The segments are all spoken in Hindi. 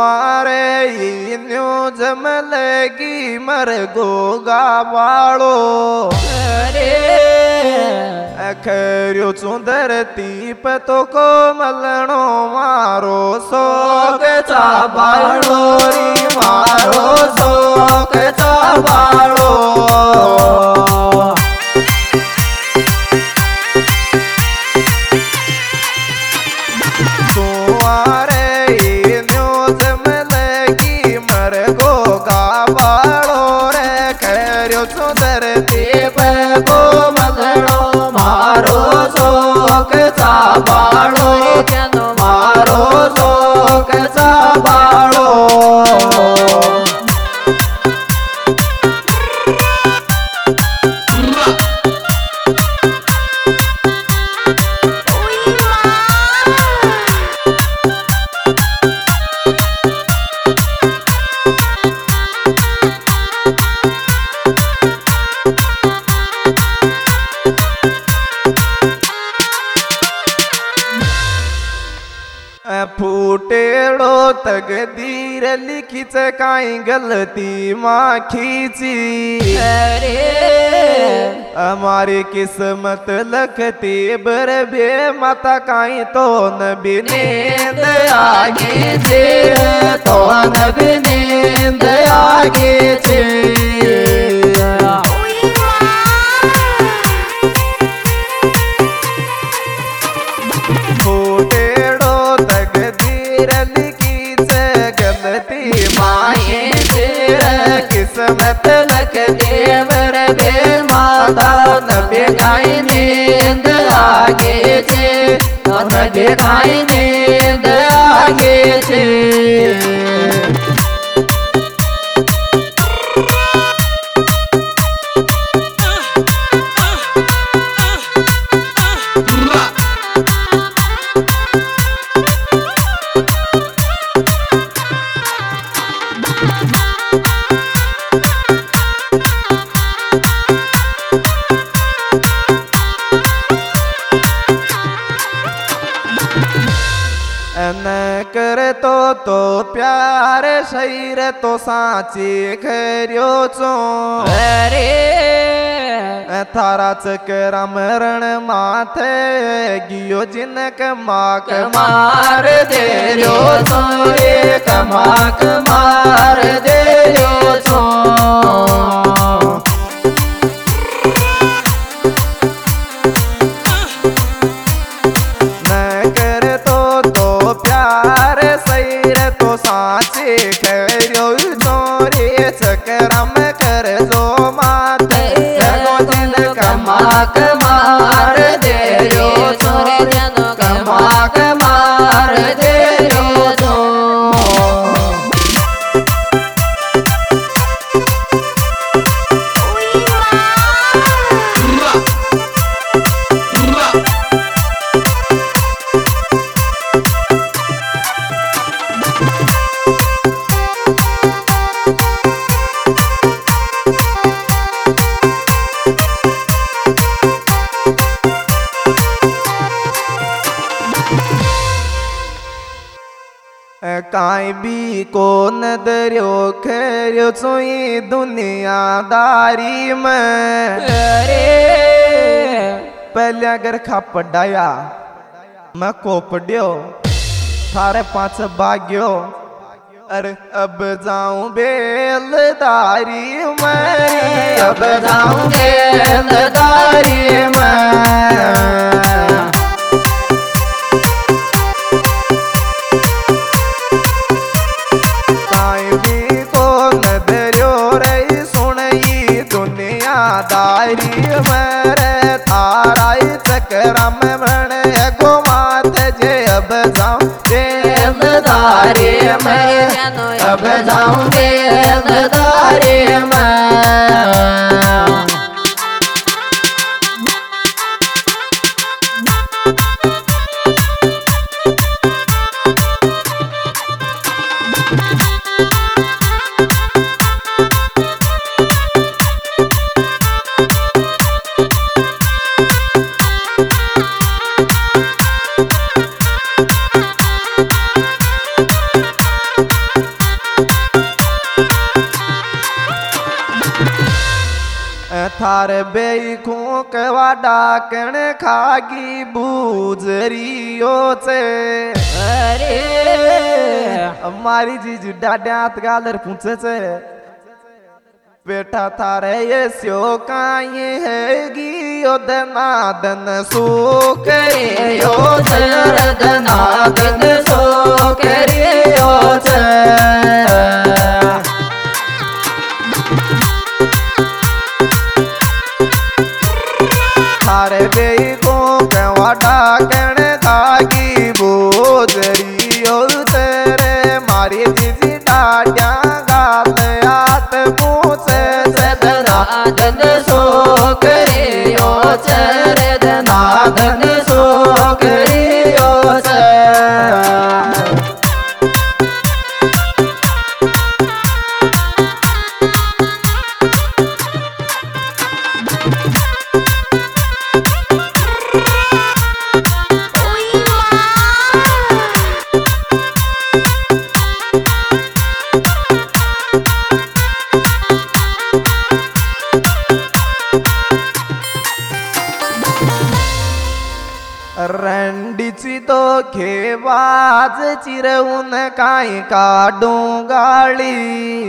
सुवारे न्यूज मलेगी मर गोगा वालो खैरियो चुंदरती पे तो को मलनो मारो सोग चाबालो री मारो सोग चाबालो फूटेड़ो तकदीर लिखी काई गलती माँ खींची हमारी किस्मत लखती बरबे माता काई तो नबी नींद आगे थे तो नबी नींद आगे थे किस्मत लख देवर बे माता नबी गाई नींद आगे छे नबी गाई नींद आगे छे न कर तो प्यार शरीर तो साची खरियो चो अरे थारा चकरा मरण माथे गियो जिनक माक मार दे रो तो एक माक मार दे रो तो साचे खरियो चोरे चकरम कर जो माते जगो जिन कमाक मार दे रो चोरे जन कमाक मार दे रो तो काई भी को नदरियो खरियो सोई दुनियादारी में पहले अगर खा पढ़ाया मैं को पढ़ियो थारे पांच भाग्यो अरे अब जाऊं बेलदारी में अब जाऊं बेलदारी में दारी मरे थाराई चकरा में मणे घुमात जे अब जाऊं बेलदारी में अब जाऊं बेलदारी में थार बेखू कवा डाकण खागी बूजरियो से अरे मारी जीजू डाड्या हात गालर पूछे से बेटा थारे ये स्यो काये हैगी ओ दनादन सो करे यो दनादन सो करे यो थारे बेगो कवा डाकण खागी बोझरियो तेरे मारी जीजी डाड्या गाल आत पूछे दनादन सो करे यो दनादन सो करे यो रंडीची तो खेवाज चिरवून काय काढू गाळी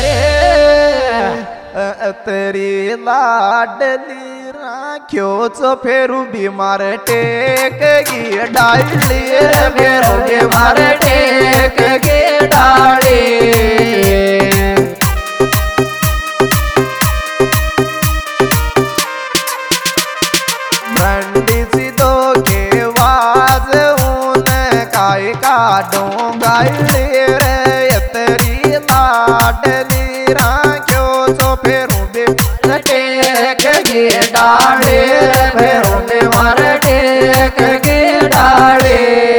तरी लाडली राख्योचो फेरू बीमार टेक गी डाळी फेरू बीमार टेक गी डाळी रंडीची तो वाजवून काय काढू गाळी रे तरी लाडली राख्योचो फेरू बीमार टेक गी डाळी फेरू बीमार टेक गी डाळी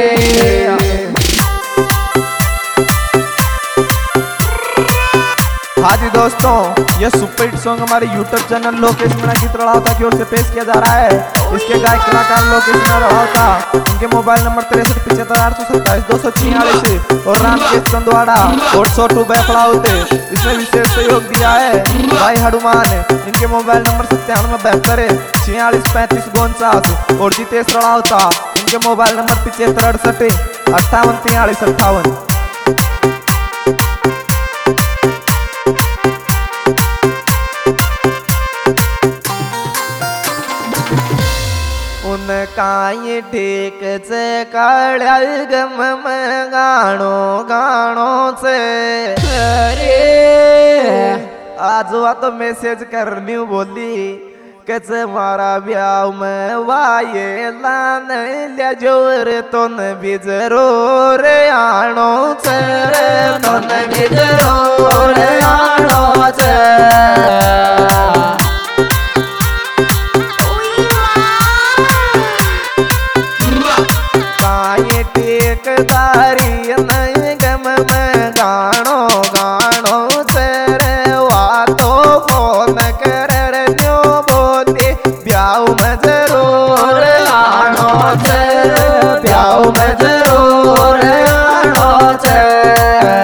हाँ जी दोस्तों, ये सुपर हिट सॉन्ग हमारे YouTube चैनल लोकेश मीणा गीत रड़ावता की ओर से पेश किया जा रहा है। इसके गायक कलाकार लोकेश मीणा रड़ावता, उनके मोबाइल नंबर 6375878246 और रामकेश चंदवाड़ा और छोटू बैफड़ा होते। इसमें विशेष सहयोग दिया है भाई हनुमान, इनके मोबाइल नंबर 9772463549 और जितेश रड़ावता, इनके मोबाइल नंबर 7568584358। काय टेक से काळ्या गम गाणो गाणो से अरे आज तो मैसेज करनी बोली कच मारा ब्याव में वाये लान लिया जोर तो न बिजरो रे आणो से तो न बिजरो रे आणो से टेकदारी नय गम में गाणो गाणो तेरे वातो फोन कर न्यो बोली ब्याव में जरूर आणो तेरे ब्याव में जरूर आणो तेरे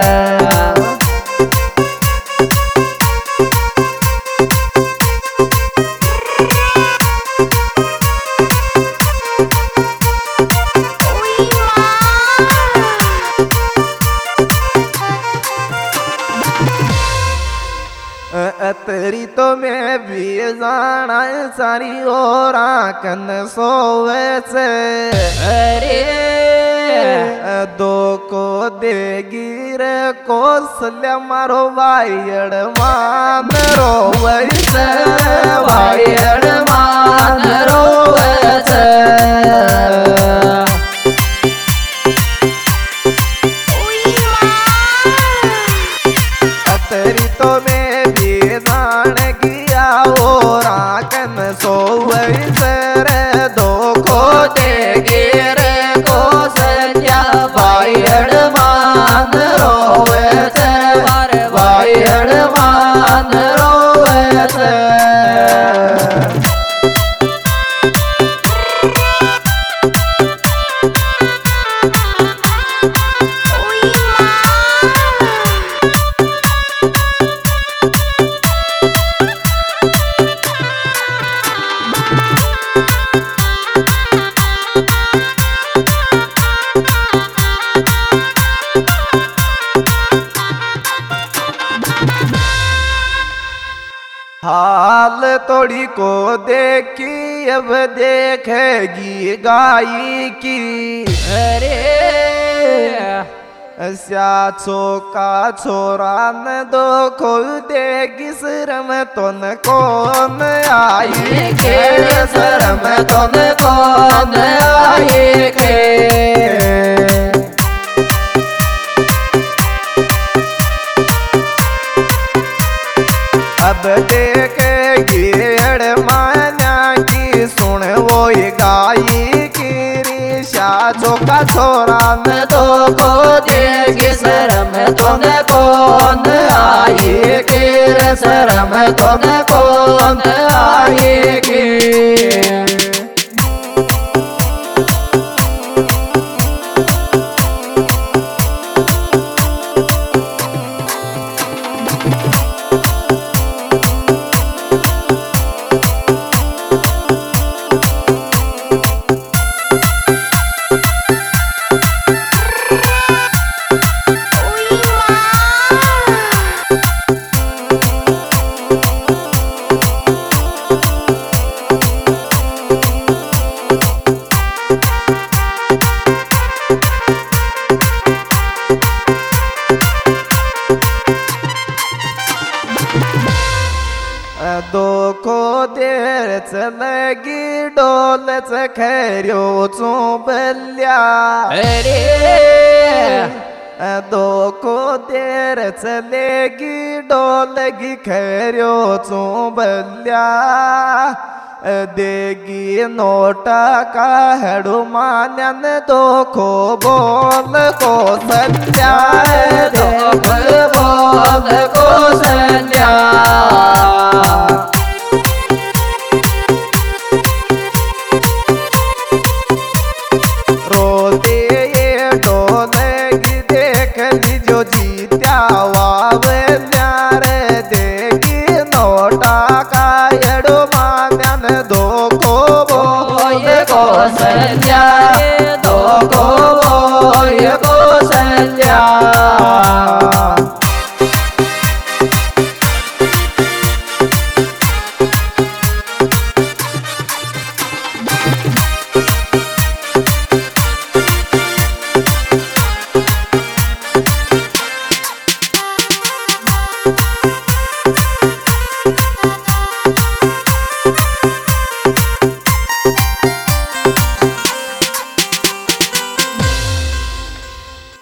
तेरी तो मैं भी जाना सारी और आंखन सोवे से अरे दो को देगी रे कौशल्या मारो वायड़ मान रोवे से वायड़ मान रोवे से तेरी तो मैं भी जान गया और आंखन सोवे से रे दो को देगी रे कौशल्या वायड़ मान रोवे से वायड़ मान रोवे से हाल तोड़ी को देखी अब देखेगी गाई की। अरे स्याचो का छोरा न दो खोल देगी शर्म तो न कौन आई के शर्म तो न कौन आई के। अब देखेगी अड़माना की सुन वो ये गाई की रिशाचो का छोरा न तो को देगी शर्म तो न कौन आई के। शर्म तो न कौन आई के। दो को देर चलेगी डोल चखरियो चुबल्या। अरे दो को देर चलेगी डोलगी खरियो चुबल्या। देगी नोटा का हड़ू मान्यन दो को बोल को सल्या। दो बोल को सल्या। रोते ये डोलेगी देख लीजो जीत्या वावल्या रे। देगी नोटा का हड़ू मान्यन दो को बोल को सल्या।